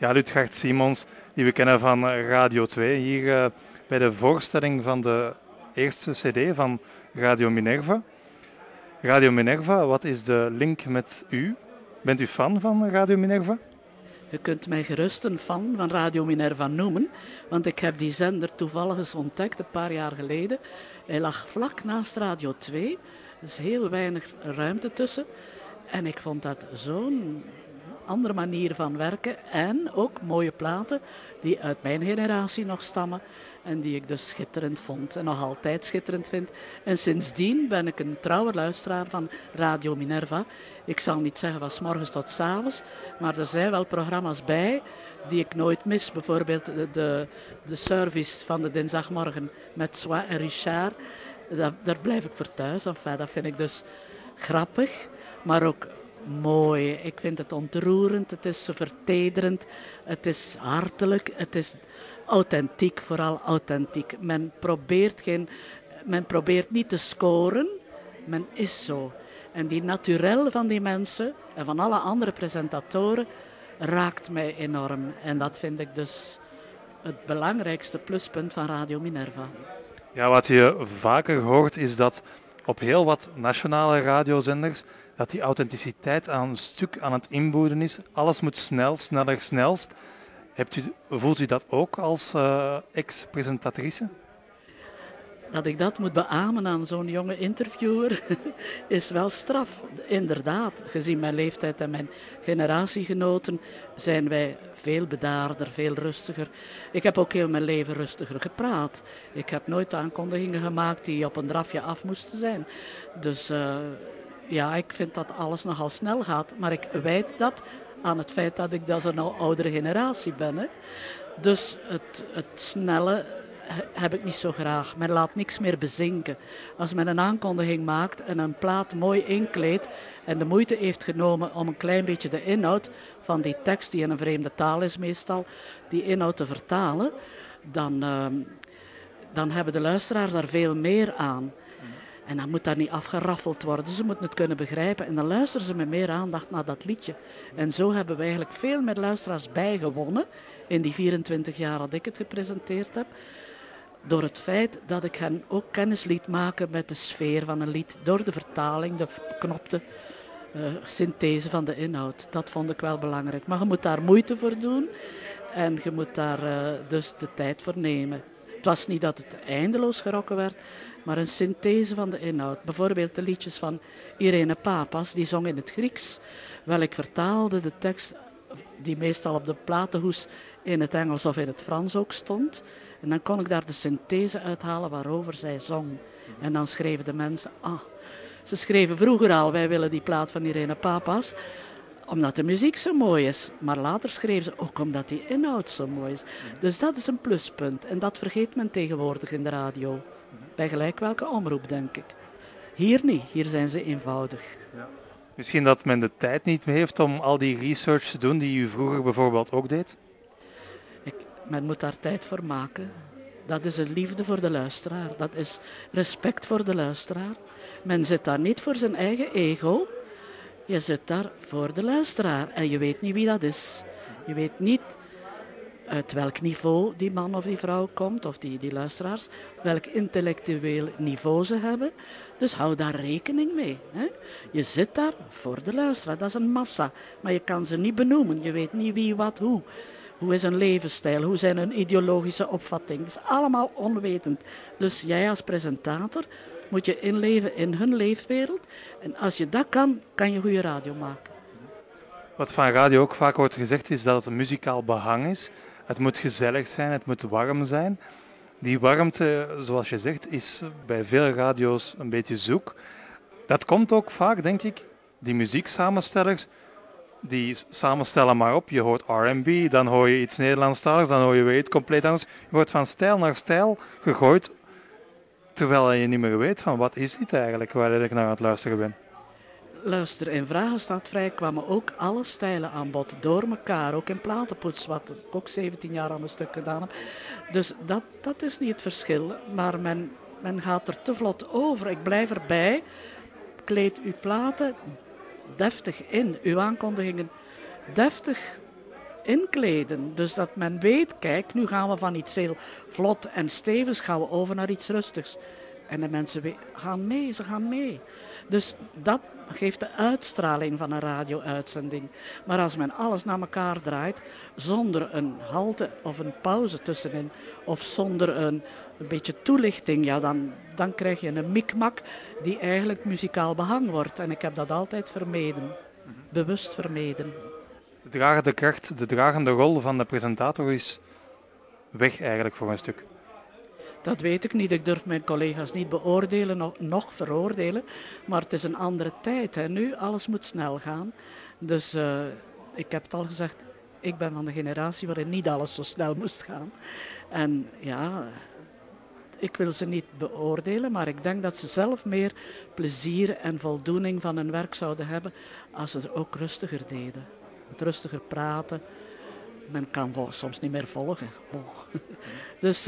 Ja, Lutgard Simons, die we kennen van Radio 2, hier bij de voorstelling van de eerste cd van Radio Minerva. Radio Minerva, wat is de link met u? Bent u fan van Radio Minerva? Je kunt mij gerust een fan van Radio Minerva noemen, want ik heb die zender toevallig eens ontdekt een paar jaar geleden. Hij lag vlak naast Radio 2, er is heel weinig ruimte tussen. En ik vond dat zo'n andere manier van werken en ook mooie platen die uit mijn generatie nog stammen en die ik dus schitterend vond en nog altijd schitterend vind. En sindsdien ben ik een trouwe luisteraar van Radio Minerva. Ik zal niet zeggen van 's morgens tot 's avonds, maar er zijn wel programma's bij die ik nooit mis. Bijvoorbeeld de service van de dinsdagmorgen met Sois en Richard. Daar blijf ik voor thuis. Enfin, dat vind ik dus grappig, maar ook mooi. Ik vind het ontroerend, het is vertederend, het is hartelijk, het is authentiek, vooral authentiek. Men probeert niet te scoren, men is zo. En die naturel van die mensen en van alle andere presentatoren raakt mij enorm. En dat vind ik dus het belangrijkste pluspunt van Radio Minerva. Ja, wat je vaker hoort is dat op heel wat nationale radiozenders dat die authenticiteit aan een stuk aan het inboeden is. Alles moet snel, sneller, snelst. Voelt u dat ook als ex-presentatrice? Dat ik dat moet beamen aan zo'n jonge interviewer is wel straf. Inderdaad, gezien mijn leeftijd en mijn generatiegenoten zijn wij veel bedaarder, veel rustiger. Ik heb ook heel mijn leven rustiger gepraat. Ik heb nooit aankondigingen gemaakt die op een drafje af moesten zijn. Dus ja, ik vind dat alles nogal snel gaat. Maar ik wijt dat aan het feit dat ik dus een oudere generatie ben. Hè. Dus het snelle heb ik niet zo graag. Men laat niks meer bezinken. Als men een aankondiging maakt en een plaat mooi inkleedt en de moeite heeft genomen om een klein beetje de inhoud van die tekst, die in een vreemde taal is meestal, die inhoud te vertalen, dan hebben de luisteraars daar veel meer aan. En dan moet dat niet afgeraffeld worden. Ze moeten het kunnen begrijpen. En dan luisteren ze met meer aandacht naar dat liedje. En zo hebben we eigenlijk veel meer luisteraars bijgewonnen in die 24 jaar dat ik het gepresenteerd heb. Door het feit dat ik hen ook kennis liet maken met de sfeer van een lied. Door de vertaling, de beknopte synthese van de inhoud. Dat vond ik wel belangrijk. Maar je moet daar moeite voor doen. En je moet daar dus de tijd voor nemen. Het was niet dat het eindeloos gerokken werd, maar een synthese van de inhoud. Bijvoorbeeld de liedjes van Irene Papas, die zong in het Grieks. Wel, ik vertaalde de tekst, die meestal op de platenhoes in het Engels of in het Frans ook stond. En dan kon ik daar de synthese uithalen waarover zij zong. En dan schreven de mensen, ze schreven vroeger al, wij willen die plaat van Irene Papas, omdat de muziek zo mooi is. Maar later schreven ze ook omdat die inhoud zo mooi is. Dus dat is een pluspunt. En dat vergeet men tegenwoordig in de radio. Bij gelijk welke omroep, denk ik. Hier niet. Hier zijn ze eenvoudig. Ja. Misschien dat men de tijd niet meer heeft om al die research te doen die u vroeger bijvoorbeeld ook deed? Men moet daar tijd voor maken. Dat is een liefde voor de luisteraar. Dat is respect voor de luisteraar. Men zit daar niet voor zijn eigen ego. Je zit daar voor de luisteraar. En je weet niet wie dat is. Je weet niet uit welk niveau die man of die vrouw komt, of die luisteraars, welk intellectueel niveau ze hebben. Dus hou daar rekening mee. Hè? Je zit daar voor de luisteraar, dat is een massa. Maar je kan ze niet benoemen, je weet niet wie, wat, hoe. Hoe is hun levensstijl, hoe zijn hun ideologische opvatting. Dat is allemaal onwetend. Dus jij als presentator moet je inleven in hun leefwereld. En als je dat kan, kan je goede radio maken. Wat van radio ook vaak wordt gezegd is dat het een muzikaal behang is. Het moet gezellig zijn, het moet warm zijn. Die warmte, zoals je zegt, is bij veel radio's een beetje zoek. Dat komt ook vaak, denk ik, die muzieksamenstellers, die samenstellen maar op. Je hoort R&B, dan hoor je iets Nederlandstaligs, dan hoor je weer iets compleet anders. Je wordt van stijl naar stijl gegooid, terwijl je niet meer weet van wat is dit eigenlijk waar ik naar aan het luisteren ben. Luister, in Vragen staat vrij kwamen ook alle stijlen aan bod, door elkaar, ook in platenpoets, wat ik ook 17 jaar aan een stuk gedaan heb. Dus dat is niet het verschil, maar men gaat er te vlot over. Ik blijf erbij, kleed uw platen deftig in, uw aankondigingen deftig inkleden. Dus dat men weet, kijk, nu gaan we van iets heel vlot en stevigs gaan we over naar iets rustigs. En de mensen gaan mee, ze gaan mee. Dus dat geeft de uitstraling van een radio-uitzending. Maar als men alles naar elkaar draait, zonder een halte of een pauze tussenin, of zonder een beetje toelichting, ja, dan krijg je een mikmak die eigenlijk muzikaal behang wordt. En ik heb dat altijd vermeden, bewust vermeden. De dragende kracht, de dragende rol van de presentator is weg eigenlijk voor een stuk. Dat weet ik niet. Ik durf mijn collega's niet beoordelen, nog veroordelen. Maar het is een andere tijd. Hè. Nu, alles moet snel gaan. Dus ik heb het al gezegd, ik ben van de generatie waarin niet alles zo snel moest gaan. En ja, ik wil ze niet beoordelen, maar ik denk dat ze zelf meer plezier en voldoening van hun werk zouden hebben als ze het ook rustiger deden. Het rustiger praten. Men kan soms niet meer volgen. Dus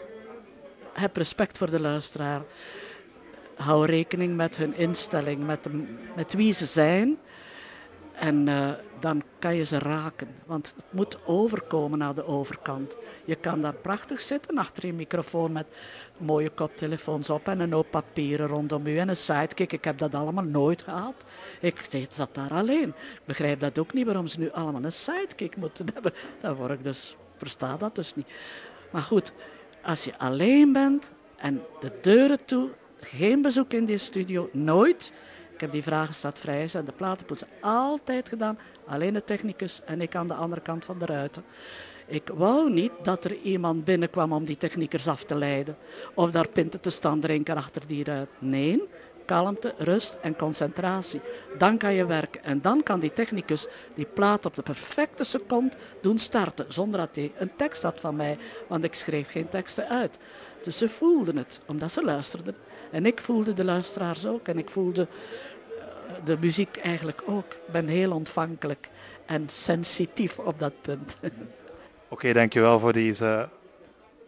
heb respect voor de luisteraar. Hou rekening met hun instelling, met wie ze zijn. En dan kan je ze raken. Want het moet overkomen naar de overkant. Je kan daar prachtig zitten achter je microfoon met mooie koptelefoons op en een hoop papieren rondom u en een sidekick. Ik heb dat allemaal nooit gehad. Ik zat daar alleen. Ik begrijp dat ook niet waarom ze nu allemaal een sidekick moeten hebben. Versta dat dus niet. Maar goed, als je alleen bent en de deuren toe, geen bezoek in die studio, nooit. Ik heb die vragen staat vrij en de platenpoetsen altijd gedaan. Alleen de technicus en ik aan de andere kant van de ruiten. Ik wou niet dat er iemand binnenkwam om die techniekers af te leiden. Of daar pinten te staan drinken achter die ruit. Nee, kalmte, rust en concentratie. Dan kan je werken. En dan kan die technicus die plaat op de perfecte seconde doen starten. Zonder dat hij een tekst had van mij. Want ik schreef geen teksten uit. Dus ze voelden het, omdat ze luisterden. En ik voelde de luisteraars ook. En ik voelde de muziek eigenlijk ook. Ik ben heel ontvankelijk en sensitief op dat punt. Oké, dankjewel voor deze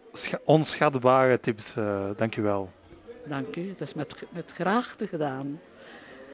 onschatbare tips. Dankjewel. Dank u, het is met graagte gedaan.